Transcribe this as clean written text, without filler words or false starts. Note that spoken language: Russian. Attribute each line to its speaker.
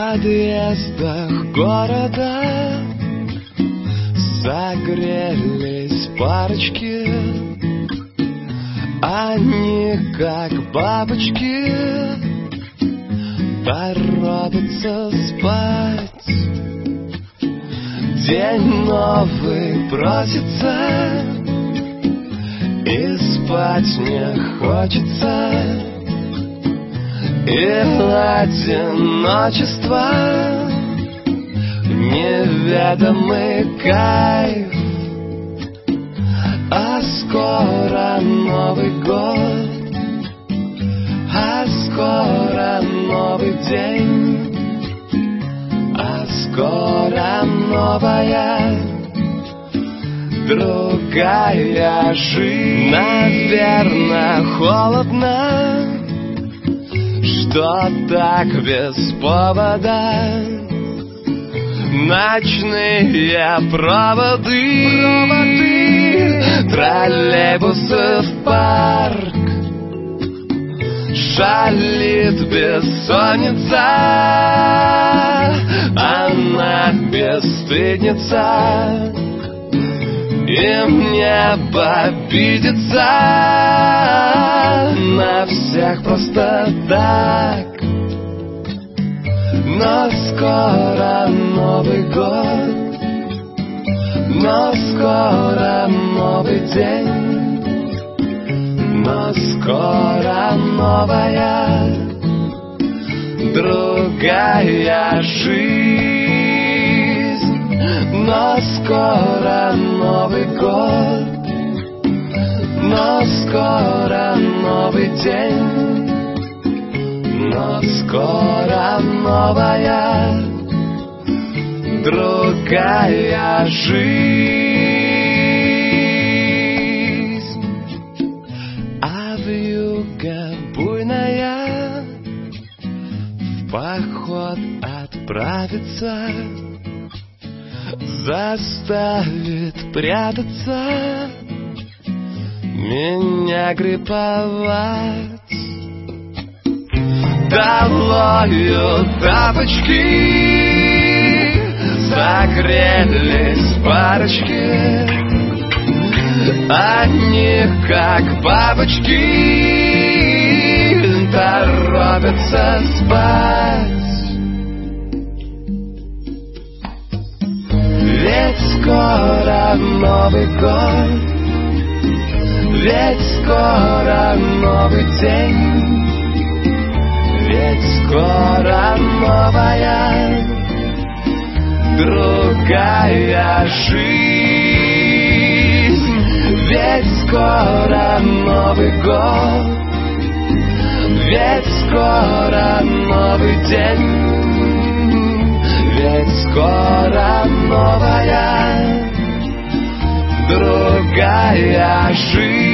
Speaker 1: подъездах города согрелись парочки. Они, как бабочки, торопятся спать. День новый просится, и спать не хочется. И одиночество неведомый кайф. А скоро Новый год, а скоро новый день, а скоро новая другая жизнь. Наверное, холодно, что так без повода. Ночные проводы, троллейбусы в парк. Шалит бессонница, она бесстыдница, им небо обидится на всех просто так. Но скоро Новый год, но скоро новый день, но скоро новая другая жизнь. Но скоро Новый год, но скоро новый день, но скоро новая другая жизнь. А вьюга буйная в поход отправится, заставит прятаться, меня гриповать. Долою тапочки, согрелись парочки. Они, как бабочки, торопятся спать. Ведь скоро Новый год, ведь скоро новый день, ведь скоро новая другая жизнь. Ведь скоро Новый год, ведь скоро новый день, ведь скоро новая другая жизнь.